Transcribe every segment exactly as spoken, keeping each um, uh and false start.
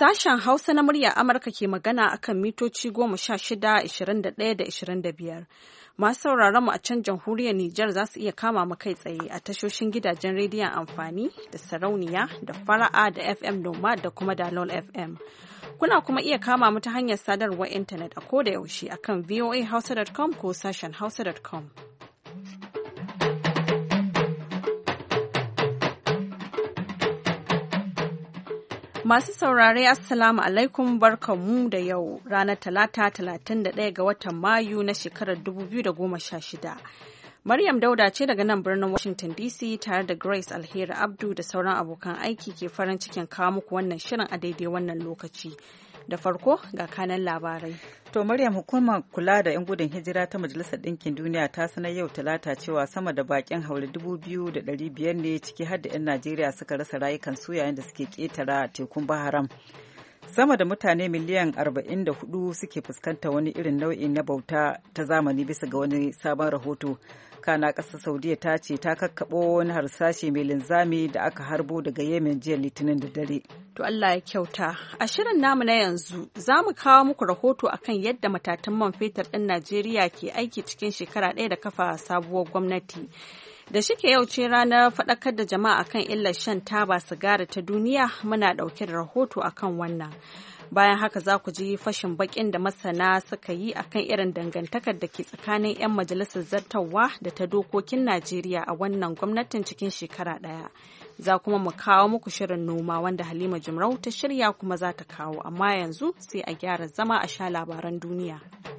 Sashen Hausa na murya Amurka ke magana akan mitoci goma sha shida, ashirin da ɗaya da ashirin da biyar. Masu sauraron mu a can jamhuriyar Nijar za su iya kama mu kai tsaye a tashoshin gidajen rediyon amfani da sarauniya da fara'a da F M Noma da kuma Dalol F M. Kuna kuma iya kama mu ta hanyar sadarwar intanet a koda yaushe akan voa hausa dot com ko sashen hausa dot com. Masu saurare Assalamu alaikum barkanmu da yau ranar Talata talatin da ɗaya ga watan Mayu na shekarar dubu biyu da goma sha shida. Maryam Dauda ce daga nan birnin Washington D C tare da Grace Alheri Abdu da sauran abokan aiki ke farin cikin kawo muku wannan shirin a daidai wannan lokaci. Da farko ga kanan labarai. To Maryam, hukumar kula da 'yan gudun hijira ta Majalisar Ɗinkin Duniya ta sanar yau Talata cewa sama da bakin haure dubu biyu da ɗari biyar ne ciki har da 'yan Najeriya suka rasa rayukansu yayin da suke ƙetara tekun Baharam. Sama da mutane miliyan arba'in da hudu suke fuskanta wani irin nau'i na bauta ta zamani bisa ga wani sabon rahoto. Kana ƙasar Saudiya ta ce ta kakkaɓo wani harsashe mai linzami da aka harbo daga Yemen jiya Litinin da dare. To Allah ya kyauta. A shirin namu na yanzu za mu kawo muku rahoto akan yadda matatan man fetur ɗin Najeriya ke aiki cikin shekara ɗaya da kafa sabuwar gwamnati. Da shike yau ce ranar faɗakar da jama'a kan illar shan taba sigari ta duniya, muna ɗauke da rahoto akan wannan. Bayan haka za ku ji fashin bakin da masana suka yi akan irin dangantakar da ke tsakanin 'yan majalisar zartarwa da ta dokokin Najeriya a wannan gwamnatin cikin shekara ɗaya. Za kuma mu kawo muku shirin noma wanda Halima Jumrau ta shirya kuma za ta kawo, amma yanzu sai a gyara zama a sha labaran duniya.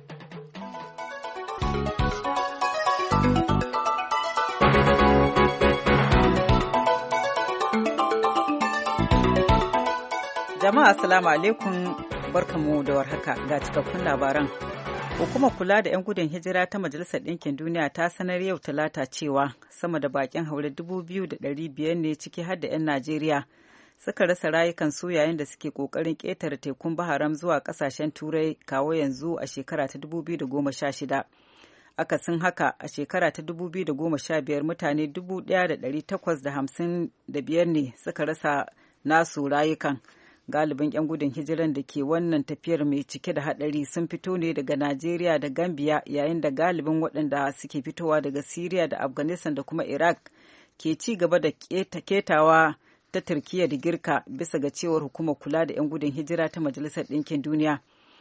Jama'a assalamu alaikum, barkamu da warhaka ga cikakkun labaran. Hukumar kula da 'yan gudun hijira ta Majalisar Ɗinkin Duniya ta sanar yau Talata cewa sama da bakin haure dubu biyu da ɗari biyar ne ciki har da 'yan Najeriya suka rasa rayukansu yayin da suke ƙoƙarin ƙetare tekun Baharam zuwa ƙasashen Turai kawo yanzu a shekara ta dubu biyu da goma sha shida. Akasin haka a shekara ta dubu biyu da goma sha biyar mutane dubu ɗaya da ɗari takwas da hamsin da biyar ne suka rasa nasu rayukan. Galibin 'yan gudun hijiran da ke wannan tafiyar mai cike da haɗari sun fito ne daga Najeriya da Gambia, yayin da galibin waɗanda suke fitowa daga Syria da Afghanistan da kuma Iraq ke ci gaba da ketawa ta Turkiyya da Girka, bisa ga cewar hukumar kula da 'yan gudun hijira ta Majalisar Ɗinkin Duniya.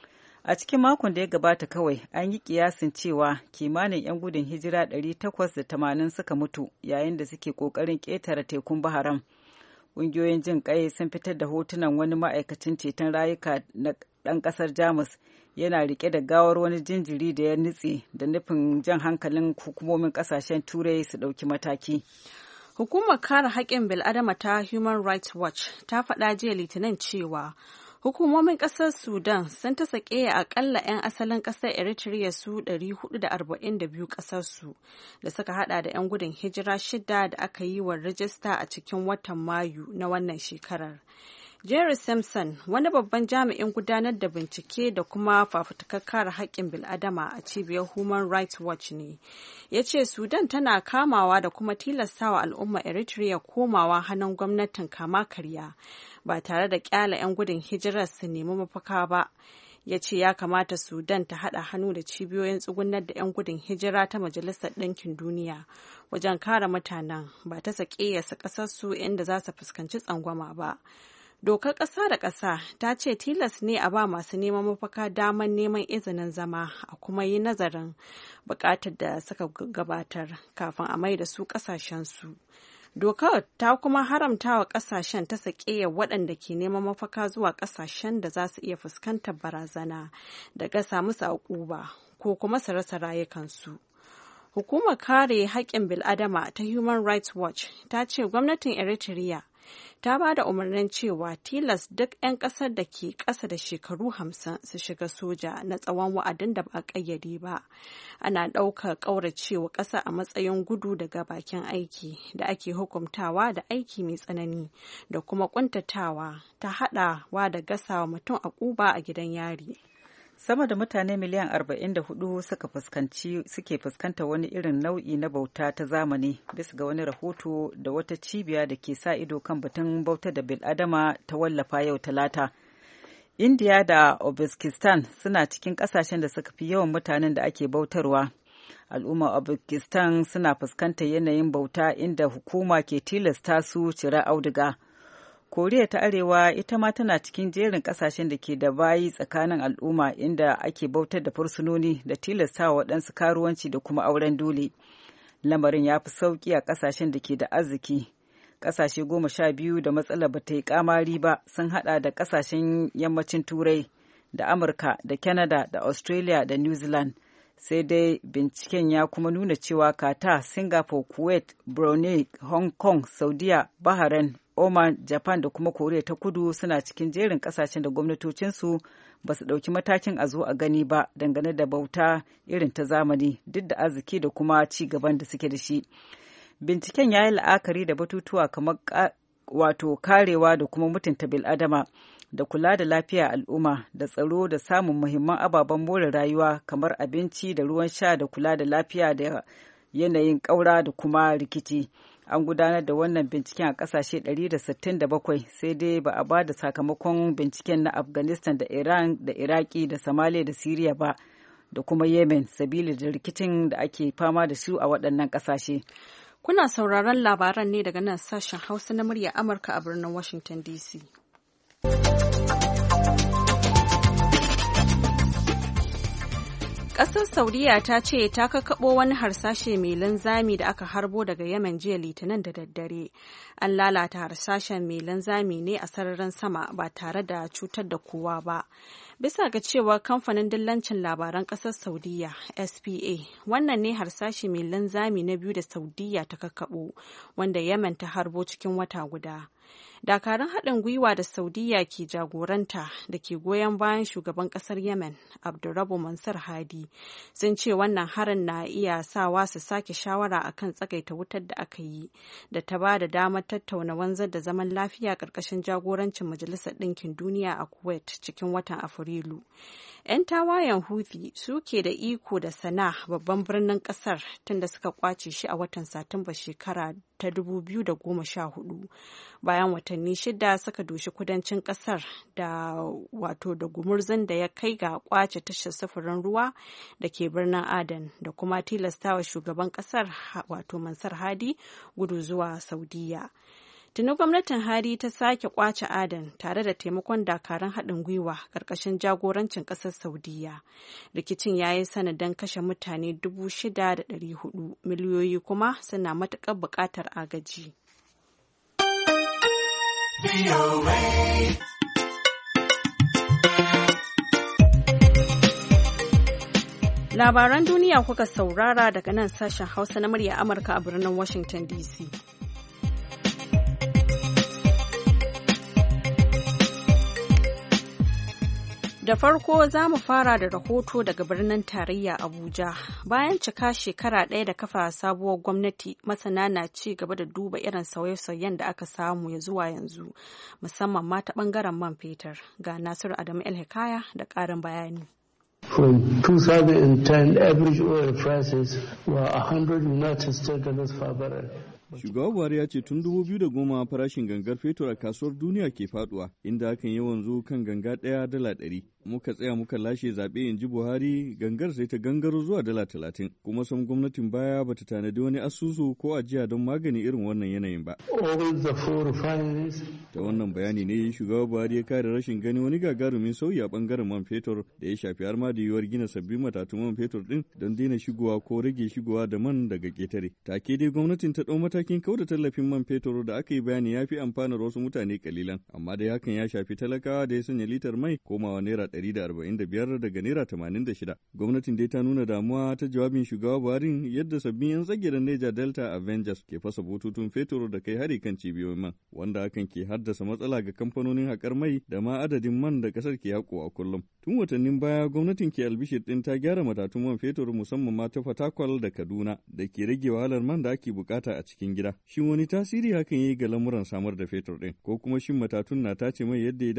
A cikin makon da ya gabata kawai an yi kiyasin cewa kimanin 'yan gudun hijira ɗari takwas da tamanin suka mutu yayin da suke ƙoƙarin ƙetare tekun Baharam. Ƙungiyoyin jin ƙai sun fitar da hotunan wani ma'aikacin ceton rayuka na ɗan ƙasar Jamus yana riƙe da gawar wani jinjiri da ya nutse, da nufin jan hankalin hukumomin ƙasashen Turai su ɗauki mataki. Hukumar kare haƙƙin bil'adama ta Human Rights Watch ta faɗa jiya Litinin cewa hukumomin ƙasar Sudan sun ta sake akalla 'yan asalin ƙasar Eritrea su ɗari hudu da arba'in da biyu ƙasarsu, da suka hada da 'yan gudun hijira shida da aka yi wa rajista a cikin watan Mayu na wannan shekarar. Jerry Simpson, wani babban jami'in gudanar da bincike da kuma fafutukar kare haƙƙin bil'adama a cibiyar Human Rights Watch ne, ya ce Sudan tana kamawa da kuma tilastawa al'umma Eritrea komawa hannun gwamnatin kama karya ba tare da ƙyala 'yan gudun hijirar su nemi mafaka ba. Ya ce ya kamata Sudan ta haɗa hannu da cibiyoyin tsugunar da 'yan gudun hijira ta Majalisar Ɗinkin Duniya wajen kare mutanen, ba ta sakeyarsa ƙasarsu inda za su fuskanci tsangwama ba. Dokar ƙasa da ƙasa ta ce tilas ne a ba masu neman mafaka damar neman izinin zama, a kuma yi nazarin buƙatar da suka gabatar kafin a mai da su ƙasashensu. Dokar ta kuma haramta wa ƙasashen ta sakeya waɗanda ke neman mafaka zuwa ƙasashen da za su iya fuskantar barazana da gasa musu uquba ko kuma su rasa rayukansu. Hukumar kare haƙƙin bil'adama ta Human Rights Watch ta ce gwamnatin Eritrea ta ba da umarnin cewa tilas duk 'yan ƙasar da ke ƙasa da shekaru hamsin su shiga soja na tsawon wa'adin da ba a ƙayyade ba. Ana ɗaukar ƙauracewa ƙasa a matsayin gudu daga bakin aiki da ake hukuntawa da aiki mai tsanani da kuma ƙuntatawa ta haɗawa da gasawa mutum a ƙuba a gidan yari. Sama da mutane miliyan arba'in da hudu suka fuskanci suke fuskanta wani irin nau'i na bauta ta zamani, bisa ga wani rahoto da wata cibiya da ke sa ido kan batun bauta da bil'adama ta wallafa yau Talata. India da Uzbekistan suna cikin ƙasashen da suka fi yawan mutanen da ake bautarwa. Al'ummar Uzbekistan suna fuskantar yanayin bauta inda hukuma ke tilasta su cira auduga. Koriya ta Arewa ita ma tana cikin jerin ƙasashen da ke da bayi tsakanin al'umma inda ake bautar da fursunoni da tilastawa waɗansu karuwanci da kuma auren dole. Lamarin ya fi sauƙi a ƙasashen da ke da arziki. Ƙasashe goma sha biyu da matsalar ba ta yi ƙamari ba sun haɗa da ƙasashen yammacin Turai da Amurka da Canada da Australia da New Zealand. Sai dai binciken ya kuma nuna cewa Qatar, Singapore, Kuwait, Brunei, Hong Kong, Saudiya, Bahrain, Oman, Japan da kuma Koriya ta Kudu suna cikin jerin kasashen da gwamnatocinsu ba su ɗauki matakin a zo a gani ba dangane da bauta irin ta zamani duk da arziki da kuma ci gaban da suke da shi. Binciken ya yi la'akari da batutuwa kamar wato karewa da kuma mutunta bil'adama da kula da lafiya al'umma da tsaro da samun muhimman ababen more rayuwa kamar abinci da ruwan sha da kula da lafiya da yanayin ƙaura da kuma rikici. An gudanar da wannan binciken a ƙasashe ɗari da sittin da bakwai sai dai ba a ba da sakamakon binciken na Afghanistan da Iran da Iraki da Somalia da Syria ba da kuma Yemen sabili da rikicin da ake fama da su a waɗannan ƙasashe. Kuna sauraron labaran ne daga nan sashen Hausa na murya Amurka a birnin Washington D C. Ƙasar Saudiya ta ce ta kakkaɓo wani harsashe mai linzami da aka harbo daga Yemen jiya Litinin da daddare. An lalata harsashen mai linzami ne a sararin sama ba tare da cutar da kowa ba. Bisa ga cewa kamfanin dillancin labaran ƙasar Saudiya S P A, wannan ne harsashe mai linzami na biyu da Saudiya ta kakkaɓo, wanda Yemen ta harbo cikin wata guda. Dakarun haɗin gwiwa da Saudiya ke jagoranta da ke goyon bayan shugaban ƙasar Yemen, Abdurrabu Mansur Hadi, sun ce wannan harin na iya sawa su sake shawara akan tsagaita wutar da aka yi, da ta ba da damar tattauna wanzar da zaman lafiya ƙarƙashin jagorancin Majalisar Ɗinkin Duniya a Kuwait cikin watan Afrilu. 'Yan tawayen Houthi suke da iko da Sana'a, babban birnin ƙasar, tunda suka kwace shi a watan Satumba shekara ta dubu biyu da goma sha hudu, bayan watanni shida suka doshi kudancin kasar da wato da gumurzun da ya kai ga kwace tashar sufurin ruwa da ke birnin Aden da kuma tilastawa shugaban kasar wato Mansur Hadi gudu zuwa Saudiya. Tuni gwamnatin Hadi ta sake kwace Aden tare da taimakon dakarun haɗin gwiwa ƙarƙashin jagorancin ƙasar Saudiya. Rikicin ya yi sanadin kashe mutane dubu shida da ɗari hudu, miliyoyi kuma suna matuƙar buƙatar agaji. Labaran duniya kuka saurara daga nan sashen Hausa na murya Amurka a birnin Washington D C. Da farko za mu fara da rahoto daga birnin tarayya Abuja. Bayan cika shekara ɗaya da kafa sabuwar gwamnati, masana na ci gaba da duba irin sauye-sauyen da aka samu ya zuwa yanzu, musamman ma ta ɓangaren man fetur. Ga Nasiru Adamu El Hikaya da ƙarin bayani. From two thousand ten, average oil prices were one hundred United States dollars per barrel. Shugaba Buhari ya ce tun dubu biyu da goma farashin gangar fetur a kasuwar duniya ke faduwa, inda hakan yawan zo kan ganga ɗaya dala ɗari. Muka tsaya muka lashe zaɓe in ji Buhari, gangar sai ta gangaro zuwa dala talatin, kuma sam gwamnatin baya bata tanadi wani asusu ko ajiya don magani irin wannan yanayin ba. Ta wannan bayani ne shugaba Buhari ya kare rashin gani wani gagarumin sauyi a ɓangaren man fetur da ya shafi har ma da yiwuwar gina sabbin matatun man fetur ɗin don daina shigowa ko rage shigowa da man daga ƙetare. Take dai gwamnatin ta ɗau matakin kauda tallafin man fetur da aka yi bayani ya fi amfanar wasu mutane kalilan, amma dai hakan ya shafi talakawa da ya sanya litar mai komawa naira ɗari da arba'in da biyar daga naira tamanin da shida. Gwamnatin dai ta nuna damuwa ta jawabin shugaba Buhari yadda sabbin 'yan tsagirar Niger Delta Avengers ke fasa bututun fetur da kai hari kan cibiyoyin man, wanda hakan ke haddasa matsala ga kamfanonin haƙar mai da ma adadin man da ƙasar ke haƙo a kullum. Tun watannin baya gwamnatin ke albishir ɗin ta gyara matatun man fetur musamman ma ta Fatakwal da Kaduna da ke rage wahalar man da ake bukata a cikin gida. Shin wani tasiri hakan yayi ga lamuran samar da fetur ɗin, ko kuma shin matatun na tace mai yadda ya dace?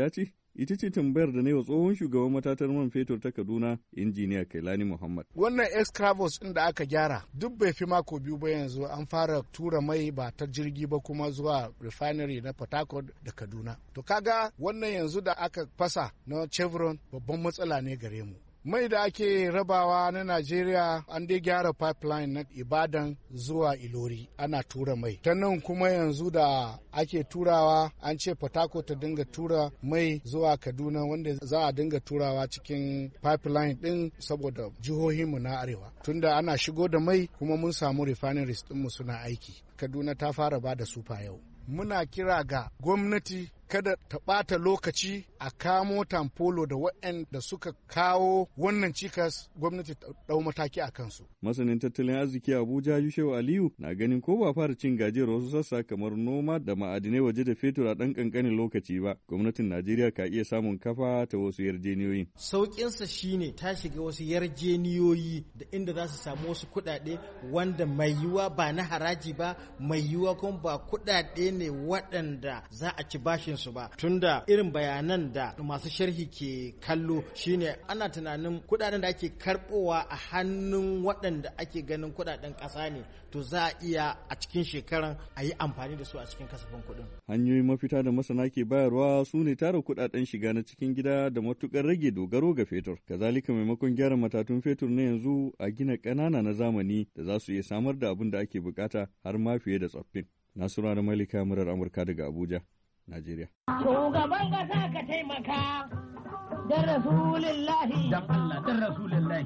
ita ce tambayar da na yi wa tsohon shugaban matatar man fetur ta Kaduna, injiniya Kailani Muhammad. Wannan excavos ɗin da aka gyara duk bai fi mako biyu ba yanzu an fara tura mai ba ta jirgi ba kuma zuwa refinery na Port Harcourt da Kaduna. To kaga wannan yanzu da aka fasa na Chevron babban matsala ne gare mu. Mai da ake rabawa na Najeriya an dai gyara pipeline na Ibadan zuwa Ilori ana tura mai. Ta nan kuma yanzu da ake turawa an ce Port Harcourt ta dinga tura mai zuwa Kaduna wanda za a dinga turawa cikin pipeline din saboda jihohinmu na arewa. Tunda ana shigo da mai kuma mun samu refineries ɗinmu suna aiki. Kaduna ta fara ba da sufa yau. Muna kira ga gwamnati kada ta ɓata lokaci a kamo tamfolo da waɗanda suka kawo wannan cikas, gwamnati ta ɗau mataki a kansu. Masanin tattalin arziki Abuja Yushewu Aliyu na ganin ko ba fara cin gajiyar wasu sassa kamar noma da ma'adinai waje da fetur a ɗan ƙanƙanin lokaci ba, gwamnatin Najeriya ka iya samun kafa ta wasu yarjeniyoyin. Sauƙinsa shine ta shiga wasu yarjeniyoyi da inda za su samu wasu kuɗaɗe wanda mai yiwuwa ba na haraji ba, mai yiwuwa kuma ba kuɗaɗe ne waɗanda za a ci bashin su ba, tunda irin bayanan da masu sharhi ke kallo shine ana tunanin kudaden da ake karbowa a hannun waɗanda ake ganin kudaden ƙasa ne, to za a iya a cikin shekaran a yi amfani da su a cikin kasafin kuɗin. Hanyoyin mafita da masana ke bayarwa su ne tara kudaden shiga na cikin gida da matukar rage dogaro ga fetur. Kazalika maimakon gyara matatun fetur na yanzu a gina ƙanana na zamani da za su iya samar da abin da ake bukata har ma fiye da tsoffin. Nasura da Malika murar Amurka daga Abuja, Najeriya. Shugaban ƙasa ka taimaka da Rasulullahi. Dan Allah, dan Rasulullahi.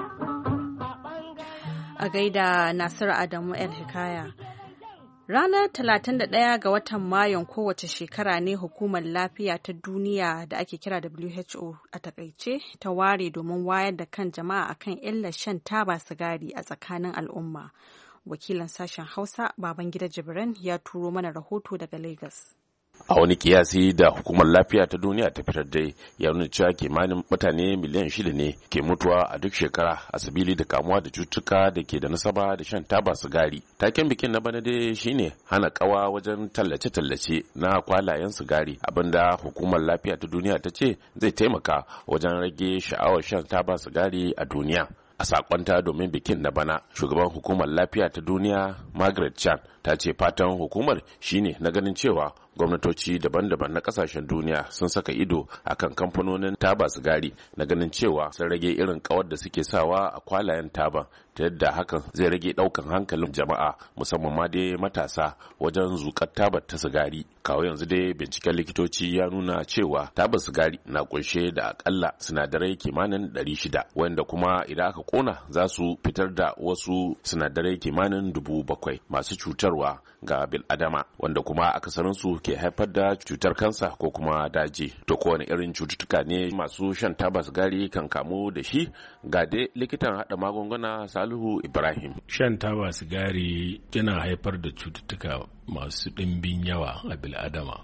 A gaida Nasiru Adamu El Hikaya. Ranar talatin da ɗaya ga watan Mayun kowace shekara ne Hukumar Lafiya ta Duniya da ake kira W H O a takaice ta ware domin wayar da kan jama'a akan illar shan taba sigari a tsakanin al'umma. Wakilin sashen Hausa Babangida Jibran ya turo mana rahoto daga Lagos. A wani kiyasi da hukumar lafiya ta duniya ta fitar dai ya nuna cewa kimanin mutane miliyan shida ne ke mutuwa a duk shekara a sabili da kamuwa da cututtuka da ke da nasaba da shan taba sigari. Taken bikin na bana dai shine hana kawa wajen tallace-tallace na kwalayen sigari, abinda hukumar lafiya ta duniya ta ce zai taimaka wajen rage sha'awar shan taba sigari a duniya. A sakonta domin bikin na bana, shugaban hukumar lafiya ta duniya Margaret Chan ta ce fatan hukumar shine na ganin cewa gwamnatoci daban-daban na kasashen duniya sun saka ido akan kamfanonin taba sigari na ganin cewa sun rage irin kawar da suke sawa a kwalayen taba, ta yadda hakan zai rage daukan hankalin jama'a musamman ma dai matasa wajen zukar tabar ta sigari. Kawo yanzu dai binciken likitoci ya nuna cewa tabar sigari na kunshe da akalla sinadarai kimanin ɗari shida, wanda kuma idan aka kona za su fitar da wasu sinadarai kimanin dubu bakwai masu cutarwa ga bil'adama, wanda kuma akasarinsu ke haifar da cutar kansa ko kuma daji. To kowane irin cututtuka ne masu shan taba sigari kan kamu da shi? Ga dai likitan hada magunguna Salihu Ibrahim. Shan taba sigari yana haifar da cututtuka masu ɗimbin yawa a bil'adama.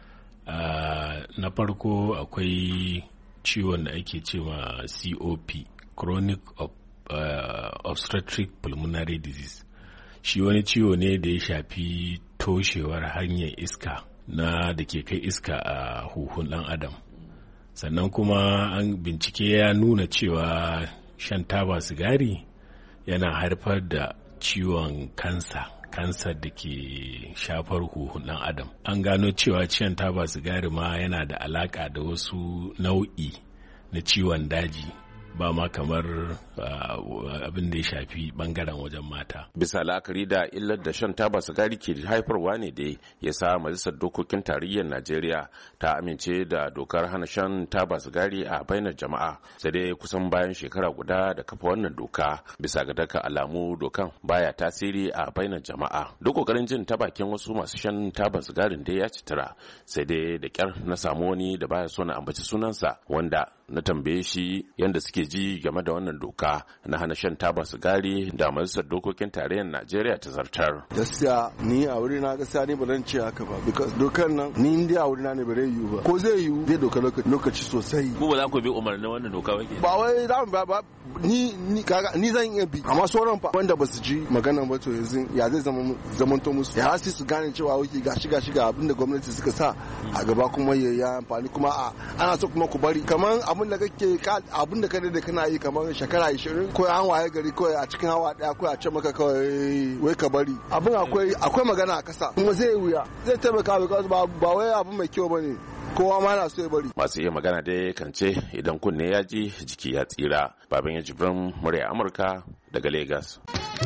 Uh, na farko akwai ciwon da ake cewa C O P, chronic of, uh, obstetric pulmonary disease. Shi wani ciwo ne da ya shafi toshewar hanyar iska na da ke kai iska a huhun ɗan adam. Sannan kuma an bincike ya nuna cewa shan taba sigari yana haifar da ciwon kansa kansar da ke shafar huhun ɗan adam. An gano cewa shan taba sigari ma yana da alaka da wasu nau'i na ciwon daji, ba ma kamar uh, abin da ya shafi bangaren wajen mata. Bisa la'akari da illar da shan taba sigari ke haifarwa ne dai ya sa majalisar dokokin tarayyar Najeriya ta amince da dokar hana shan taba sigari a bainar jama'a, sai dai kusan bayan shekara guda da kafa wannan doka bisa ga daka alamu dokan baya tasiri a bainar jama'a. Duk kokarin jin ta bakin wasu masu shan taba sigarin dai ya citira, sai dai da kyar na samu wani da baya so na ambaci sunansa, wanda na tambaye shi yadda suke ji game da wannan doka na hana shan taba sigari da majalisar dokokin tarayyar Najeriya ta zartar. Gaskiya ni a wuri na gaskiya ni ba zan ce haka ba because dokar nan ni inda a wuri na ne ba zai yiwu ba ko zai yiwu zai doka lokaci sosai. Ko ba za ku bi umarnin wannan doka ba ke? Ba wai za mu ba ni ni kaga ni zan iya bi amma sauran fa wanda ba su ji magana ba to yanzu ya zai zama zamanto musu ya hasi su gane cewa wuki gashi gashi ga abin da gwamnati suka sa a gaba kuma ya amfani kuma a ana so kuma ku bari kamar abin da kake abin da kake da kana yi kamar shekara ishirin ko an waye gari ko a cikin hawa daya ko a ce maka kawai wai ka bari abin akwai akwai magana a kasa kuma zai wuya zai taimaka ba ba wai abin mai kyau bane kowa ma na so ya bari. Masu iya magana dai kan ce idan kunne ya ji jiki ya tsira. Baban ya jibrin murya Amurka daga Lagos.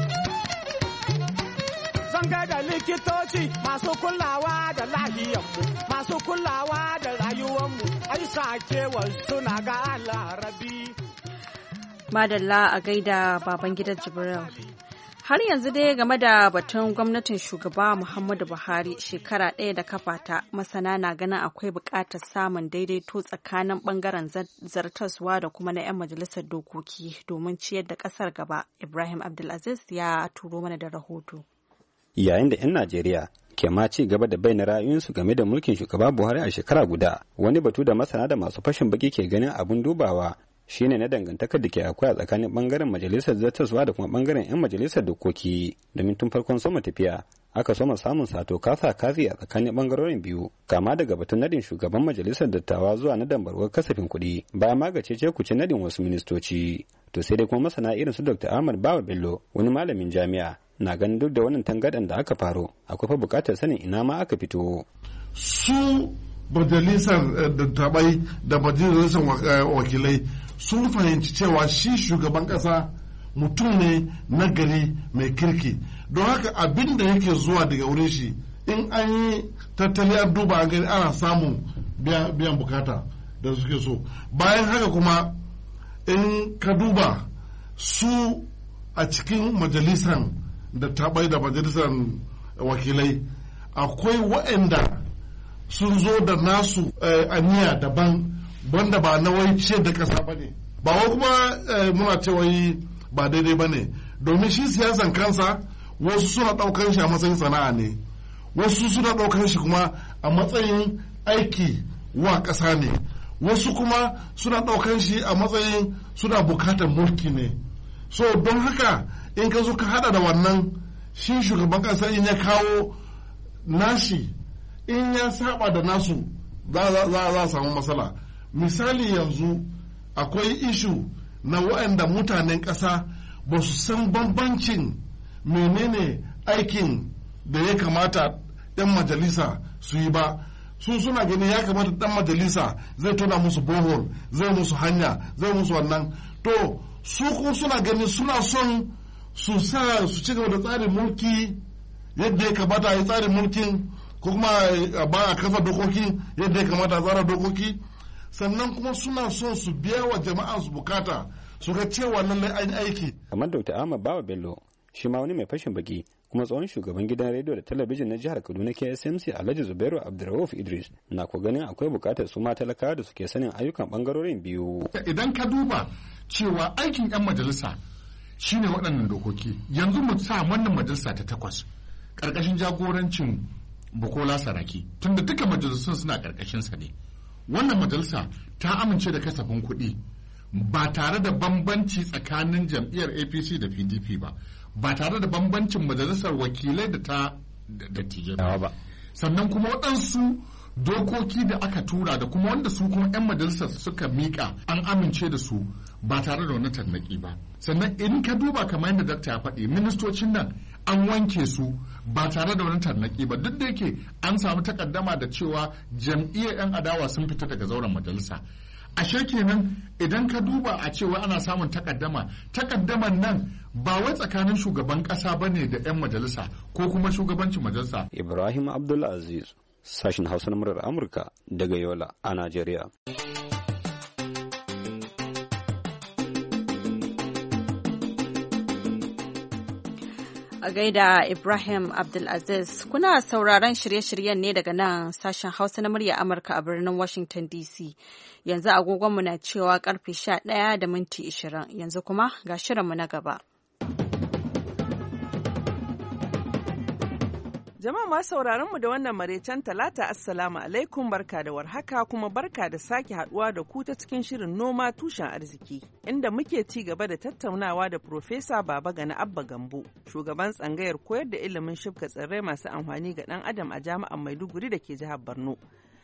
Zan da likitoci masu kulawa da lahiyanmu, masu kulawa da rayuwanmu, ai sakewar suna ga larabi. Madalla a gaida baban gidan Jibril. Har yanzu dai game da batun gwamnatin shugaba Muhammadu Buhari shekara ɗaya da kafata masana na ganin akwai buƙatar samun daidaito tsakanin ɓangaren zartaswa da kuma na 'yan majalisar dokoki domin ciyar da ƙasar gaba. Ibrahim Abdulaziz ya turo mana da rahoto. Yayin da 'yan Najeriya ke ma ci gaba da bayyana ra'ayoyinsu game da mulkin shugaba Buhari a shekara guda, wani batu da masana da masu fashin baki ke ganin abun dubawa shine na dangantakar da ke akwai a tsakanin bangaren majalisar zartaswa da kuma bangaren 'yan majalisar dokoki domin tun farkon soma tafiya aka soma samun sato kasa kazi a tsakanin bangarorin biyu kama daga batun nadin shugaban majalisar dattawa zuwa na dambarwar kasafin kuɗi bayan magace ce kuce nadin wasu ministoci to sai dai kuma masana irin su Dr. Ahmad Bawa Bello wani malamin jami'a na ganin duk da wannan tangadan da aka faro akwai fa buƙatar sanin ina ma aka fito su majalisar dattabai da majalisar wakilai sun fahimci cewa shi shugaban kasa mutum ne na gari mai kirki don haka abin da yake zuwa daga wurin shi in an yi tattali an duba an gani ana samun biyan bukata da suke so bayan haka kuma in ka duba su a cikin majalisar dattabai da majalisar wakilai akwai waɗanda sun zo da nasu aniya daban wanda ba na wai ce da kasa ba ne ba wai kuma muna cewa ba daidai ba ne domin shi siyasan kansa wasu suna ɗaukar shi a matsayin sana'a ne wasu suna ɗaukar shi kuma a matsayin aiki wa ƙasa ne wasu kuma suna ɗaukar shi a matsayin suna bukatar mulki ne so don haka in ka zo ka hada da wannan shi shugaban ƙasa in ya kawo nashi in ya saba da nasu za a samu matsala misali yanzu akwai ishu na waɗanda mutanen ƙasa ba su san bambancin menene aikin da ya kamata 'yan majalisa su yi ba su suna gani ya kamata ɗan majalisa zai tona musu bohol zai musu hanya zai musu wannan to su kuma suna gani suna son su sa su ci gaba da tsarin mulki yadda ya kamata a yi tsarin mulkin ko kuma ba a kafa dokoki yadda ya kamata a tsara dokoki sannan kuma suna so su biya wa jama'a su bukata su ga cewa lallai an aiki. Kamar Doctor Ahmad Bawa Bello shi ma wani mai fashin baki kuma tsohon shugaban gidan rediyo da talabijin na jihar Kaduna K S M C Alhaji Zubairu Abdurrauf Idris na ko ganin akwai bukatar su ma talakawa da suke sanin ayyukan bangarorin biyu. Idan ka duba cewa aikin 'yan majalisa shine waɗannan dokoki yanzu mu sa wannan majalisa ta takwas ƙarƙashin jagorancin Bukola Saraki tunda duka majalisun suna ƙarƙashinsa ne. Wannan majalisa ta amince da kasafin kuɗi ba tare da bambanci tsakanin jam'iyyar A P C da P D P ba, ba tare da bambancin majalisar wakilai da ta dattijai ba. Sannan kuma waɗansu dokoki da aka tura da kuma wanda su kuma 'yan majalisar suka miƙa an amince da su ba tare da wani tarnaƙi ba. Sannan in ka duba kamar yadda dakta ya faɗi ministocin nan an wanke su ba tare da wani tarnaƙi ba duk da yake an samu takaddama da cewa jam'iyyar 'yan adawa sun fita daga zauren majalisa. Ashe kenan idan ka duba a cewa ana samun takaddama takaddaman nan ba wai tsakanin shugaban ƙasa ba ne da 'yan majalisa ko kuma shugabancin majalisa. Ibrahim Abdulaziz sashin Hausa na murar Amurka daga Yola a Najeriya. A gaida Ibrahim Abdulaziz, kuna sauraron shirye-shiryen ne daga nan sashen Hausa na murya Amurka a birnin Washington D C. Yanzu agogonmu na cewa karfe sha ɗaya da minti ishirin. Yanzu kuma ga shirinmu na gaba. Jama'a masu sauraron mu da wannan maraicen talata assalamu alaikum, barka da warhaka kuma barka da sake haduwa da ku ta cikin shirin noma tushen arziki inda muke ci gaba da tattaunawa da Profesa Babagana Abba Gambo, shugaban tsangayar koyar da ilimin shibka tsirrai masu amfani ga dan adam a jami'ar Maiduguri da ke jihar Borno.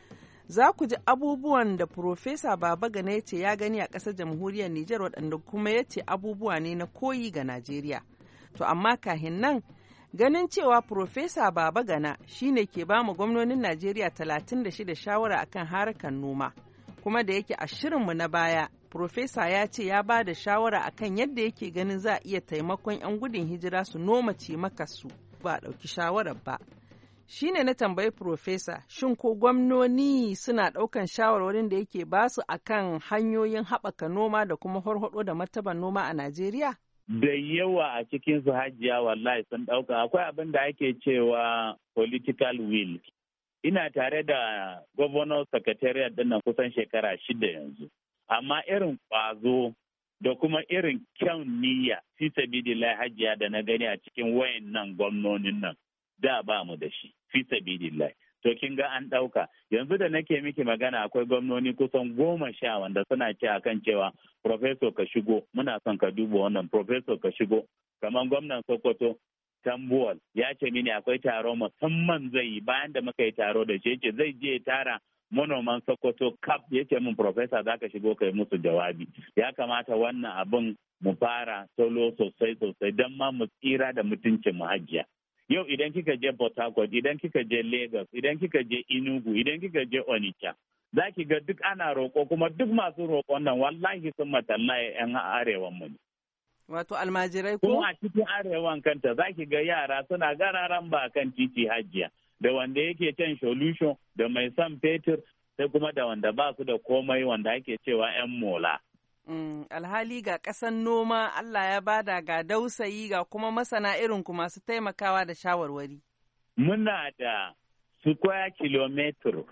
Za ku ji abubuwan da Profesa Babagana ya ce ya gani a ƙasar jamhuriyar Nijar waɗanda kuma ya ce abubuwa ne na koyi ga Najeriya. To amma kahin nan ganin cewa Profesa Babagana shine ke ba mu gwamnonin Najeriya talatin da shida shawara akan harkar noma, kuma da yake a shirinmu na baya, Profesa ya ce ya ba da shawara akan yadda yake ganin za a iya taimakon 'yan gudun hijira su noma cimakarsu ba a ɗauki shawarar ba. Shi ne na tambayi Profesa, shin ko gwamnoni suna ɗaukan shawarwarin da yake ba su akan hanyoyin haɓaka noma da kuma horhoɗo da martaban noma a Najeriya? Da yawa a cikin su hajiya wallahi sun ɗauka. Akwai abin da ake cewa political will. Ina tare da governor secretariat ɗin nan kusan shekara shida yanzu. Amma irin ƙwazo da kuma irin kyan niyya fi sabidillahi hajiya da na gani a cikin wayan nan gwamnonin nan da ba mu da shi fi sabidillahi. To kin ga an ɗauka. Yanzu da nake miki magana akwai gwamnoni kusan goma sha wanda suna ce akan cewa Professor ka shigo, muna son ka duba wannan Professor ka shigo. Kamar gwamnan Sokoto Tambuwal ya ce mini akwai taro musamman zai yi bayan da muka yi taro da shi ce zai je tara manoman Sokoto kap ya ce min Professor za ka shigo kai musu jawabi. Ya kamata wannan abin mu fara solo sosai sosai don ma mu tsira da mutuncin mu hajiya. Yau idan kika je Port Harcourt, idan kika je Lagos, idan kika je Enugu, idan kika je Onitsha, za ki ga duk ana roƙo kuma duk masu roƙon nan wallahi sun matallaye 'yan arewan mu. Wato almajirai ko? Kuma a cikin arewan kanta za ki ga yara suna gararan ba kan titi hajiya. Da wanda yake can solution, da mai son fetur, sai kuma da wanda ba su da komai wanda ake cewa 'yan mola. Mm, alhali ga ƙasan noma Allah ya bada ga dausayi ga kuma masana irin ku masu taimakawa da shawarwari. Muna da square kilometer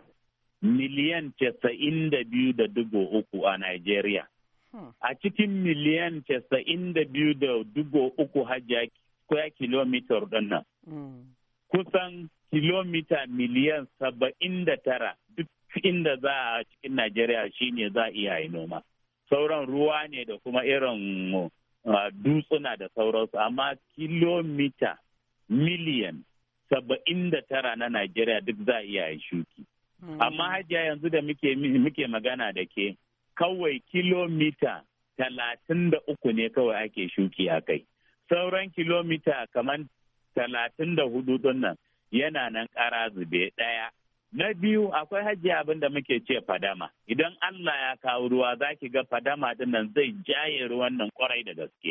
miliyan casa'in da biyu da dugo uku a Najeriya. Hmm. A cikin miliyan casa'in da biyu da dugo uku hajja square kilometer ɗin nan. Hmm. Kusan kilomita miliyan saba'in da tara duk inda za a cikin Najeriya shine za a iya yi noma. Sauran ruwa ne da kuma irin uh, dutsuna da sauransu, amma kilomita miliyan saba'in da tara na Najeriya duk za a iya yi shuki. Mm. Amma hajiya yanzu da muke, muke magana da ke kawai kilomita talatin da uku ne kawai ake shuki a kai. Sauran kilomita kamar talatin da hudu nan yana nan ƙara zube ɗaya. Na biyu akwai hajiya abin da muke ce fadama. Idan Allah ya kawo ruwa za ki ga fadama din nan zai jaye ruwan nan kwarai da gaske.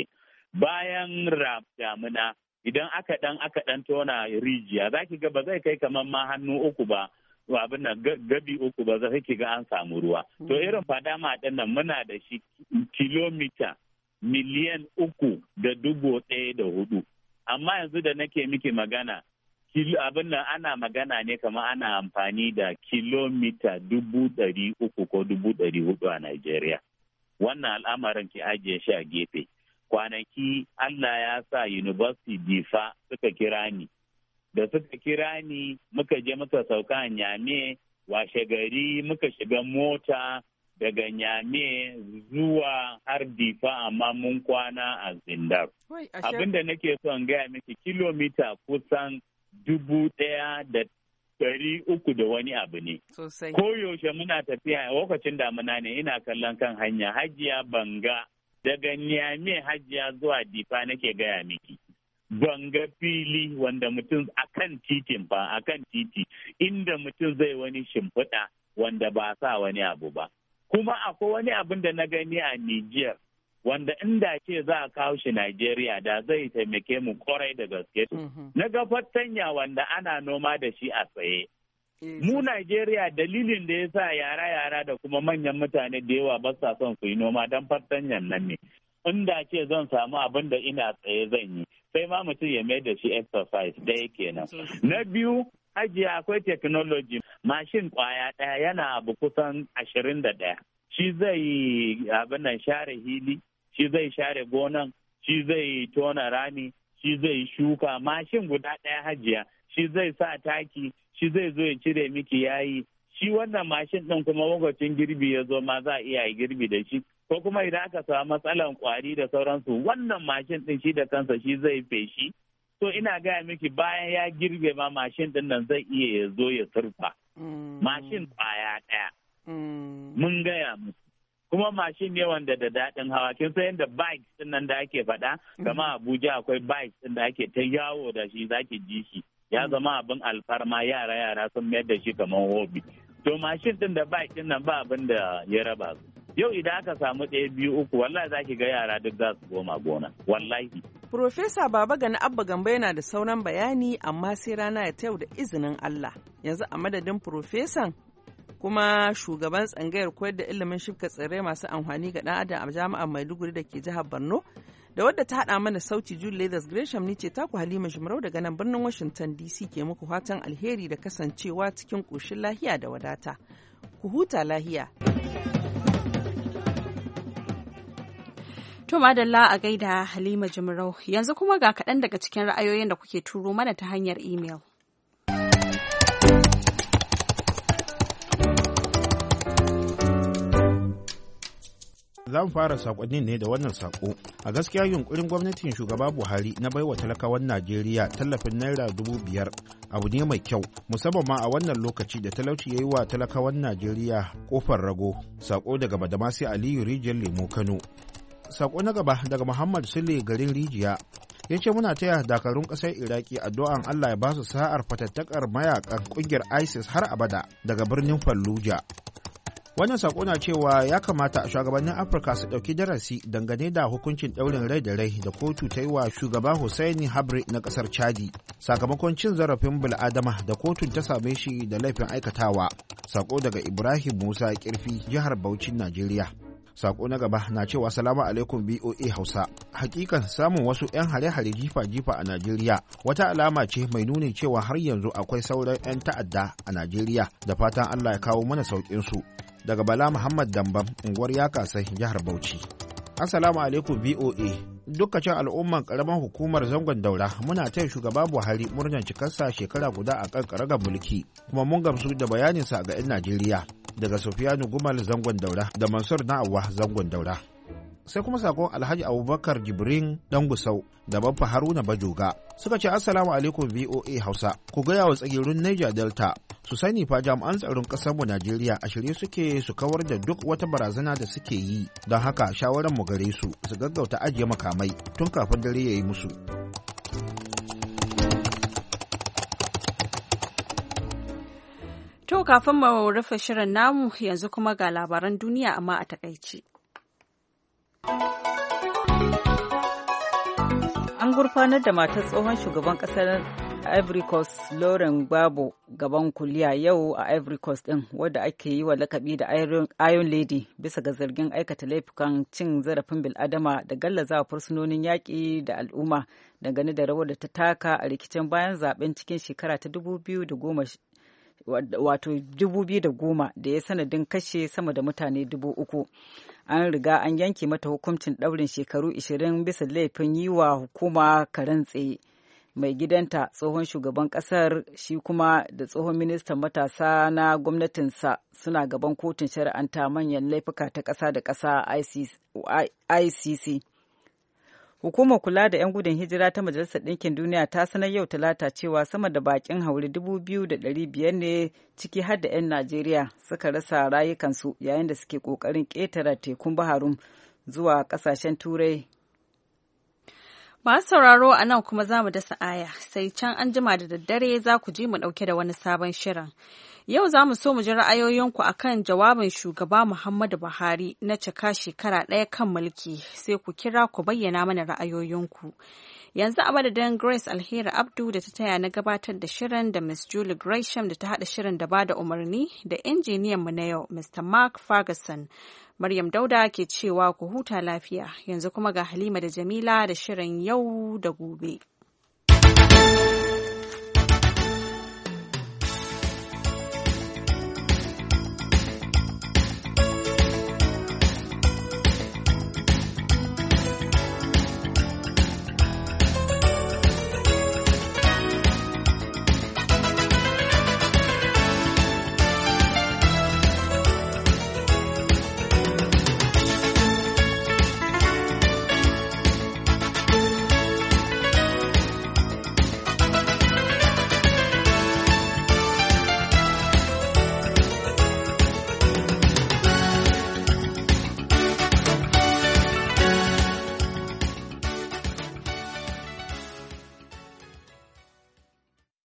Bayan damuna idan aka dan aka dan tona rijiya za ki ga ba zai kai kamar ma hannu uku ba, abin nan gabi uku ba za ki ga an samu ruwa. To irin fadama din nan muna da shi kilomita miliyan uku da dubu ɗaya da hudu. Amma yanzu da nake miki magana abin nan ana magana ne kamar ana amfani da kilomita dubu ɗari uku ko dubu ɗari hudu a Najeriya. Wannan al'amarin ki ajiye shi a gefe. Kwanaki Allah ya sa University Difa suka kira ni. Da suka kira ni muka je muka sauka a Nyame, washe gari muka shiga mota daga Nyame zuwa har Difa amma mun kwana a Zindar. Abin da nake son gaya miki kilomita kusan dubu ɗaya da ɗari uku da wani abu ne. Sosai. Koyaushe muna tafiya a lokacin damuna ne ina kallon kan hanya hajiya banga daga Niamey hajiya zuwa Difa nake gaya miki. Banga fili wanda mutum akan titin fa akan titi inda mutum zai wani shimfiɗa wanda ba sa wani abu ba. Kuma akwai wani abin da na gani a Niger wanda inda ce za a kawo shi Najeriya da zai taimake mu kwarai da gaske. Mm-hmm. Na ga fartanya wanda ana noma da shi a tsaye. Mm-hmm. Mu Najeriya dalilin da ya sa yara-yara da kuma manyan mutane da yawa ba sa son su yi noma don fartanyan nan ne. inda ce zan samu abin da ina tsaye zan yi, sai ma mutum ya mai da shi exercise ɗaya kenan. Na biyu, hajiya akwai technology, mashin kwaya ɗaya yana abu kusan ashirin da ɗaya. Shi zai abin nan share hili, shi zai share gonan, shi zai tona rami, shi zai shuka. Mashin guda ɗaya hajiya, shi zai sa taki, shi zai zo ya cire miki yayi. Shi wannan mashin ɗin kuma lokacin girbi ya zo ma za a iya girbi da shi. Ko kuma idan aka samu matsalan kwari da sauransu, wannan mashin ɗin shi da kansa shi zai feshi. To ina gaya miki bayan ya girbe ma mashin ɗin nan zai iya ya zo ya surfa. Mashin kwaya ɗaya. Mun gaya musu. Kuma mashin ne wanda da daɗin hawa. Kin san yadda bikes ɗin nan da ake faɗa? Kama Abuja akwai bikes ɗin da ake ta yawo da shi zaki ji shi. Ya zama abin alfarma yara-yara sun mayar da shi kamar hobi. To mashin ɗin da bike ɗin nan ba abin da ya raba su. Yau idan aka samu ɗaya biyu uku wallahi za ki ga yara duk za su goma gona. Wallahi. Profesa Baba Gani Abba Gambo yana da sauran bayani amma sai rana ya ta yau da izinin Allah. Yanzu a madadin Profesan kuma shugaban tsangayar koyar da ilimin shifka tsirrai masu amfani ga ɗan adam a jami'ar Maiduguri da ke jihar Borno da wadda ta haɗa mana sauti Julie Leathers Gresham ni ce taku Halima Jumarau daga nan birnin Washington D C ke muku fatan alheri da kasancewa cikin ƙoshin lahiya da wadata. Ku huta lahiya. To madalla a gaida Halima Jumarau yanzu kuma ga kaɗan daga cikin ra'ayoyin da kuke turo mana ta hanyar imel. Za mu fara sakonnin ne da wannan sako. A gaskiya yunkurin gwamnatin shugaba Buhari na baiwa talakawan Najeriya tallafin naira dubu biyar abu ne mai kyau, musamman ma a wannan lokaci da talauci ya yi wa talakawan Najeriya kofar rago. Sako daga Badamasi Aliyu Rijiyar Lemo Kano. Sako na gaba daga Muhammad Sule garin Rijiya. Ya ce muna taya dakarun ƙasar Iraki addu'an Allah ya ba su sa'ar fatattakar mayakan ƙungiyar ISIS har abada daga birnin Fallujah. Wannan sako na cewa ya kamata shugabannin Afirka su ɗauki darasi dangane da hukuncin ɗaurin rai da rai da kotu ta yi wa shugaba Hussaini Habre na ƙasar Chadi sakamakon cin zarafin bil'adama da kotun ta same shi da laifin aikatawa. Sako daga Ibrahim Musa Kirfi, jihar Bauchin, Najeriya. Sako na gaba na cewa salamu alaikum B O A Hausa. Hakikan samun wasu 'yan hare-hare jifa-jifa a Najeriya wata alama ce mai nuni cewa har yanzu akwai sauran 'yan ta'adda a Najeriya, da fatan Allah ya kawo mana sauƙin su. Daga Bala Muhammad Dambam, unguwar Yakasai, jihar Bauchi. Assalamu alaikum V O A. Dukkacin al'umman karamar hukumar Zangon Daura muna taya shugaba Buhari murnar cikarsa shekara guda a kan karagar mulki, kuma mun gamsu da bayaninsa ga 'yan Najeriya. Daga Sufiyanu Gumal Zangon Daura da Mansur Na'awa Zangon Daura. Sai kuma sakon Alhaji Abubakar Jibrin Dangusau da Baffa Haruna Bajoga suka ce assalamu alaikum V O A Hausa. Ku gaya wa tsagerun Niger Delta su sani fa jami'an tsaron ƙasarmu Najeriya a shirye suke su kawar da duk wata barazana da suke yi, don haka shawaran mu gare su su gaggauta ajiye makamai tun kafin dare ya yi musu. To kafin mu rufe shirin namu yanzu kuma ga labaran duniya amma a takaici. An gurfanar da matar tsohon shugaban kasar Ivory Coast Lauren Gbagbo gaban kuliya yau a Ivory Coast din, wadda ake yi wa lakabi da Iron Lady bisa ga zargin aikata laifukan cin zarafin bil'adama da gallazawa fursunonin yaƙi da al'umma dangane da rawar da ta taka a rikicin bayan zaben cikin shekara ta dubu biyu da goma wato dubu biyu da goma da ya sanadin kashe sama da mutane dubu uku. An riga an yanke mata hukuncin ɗaurin shekaru ashirin bisa laifin yi wa hukuma karen tsaye. Mai gidanta tsohon shugaban ƙasar shi kuma da tsohon ministan matasa na gwamnatinsa suna gaban kotun shari'anta manyan laifuka ta ƙasa da ƙasa I C C. Hukumar kula da 'yan gudun hijira ta Majalisar Ɗinkin Duniya ta sanar yau Talata cewa sama da bakin haure dubu biyu da ɗari biyar ne ciki har da 'yan Najeriya suka rasa rayukansu yayin da suke ƙoƙarin ƙetare tekun Baharum zuwa ƙasashen Turai. Masu sauraro a nan kuma za mu dasa aya, sai can an jima da daddare za ku ji mu ɗauke da wani sabon shirin. Yau za mu so mu ji ra'ayoyinku a kan jawabin shugaba Muhammadu Buhari na cika shekara ɗaya kan mulki, sai ku kira ku bayyana mana ra'ayoyinku. Yanzu a madadin Grace Alheri Abdu da ta taya na gabatar da shirin da Miss Julie Gresham da ta haɗa shirin da ba da umarni da injiniyan mu na yau Mister Mark Ferguson. Maryam Dauda ke cewa ku huta lafiya yanzu kuma ga Halima da Jamila da shirin yau da gobe.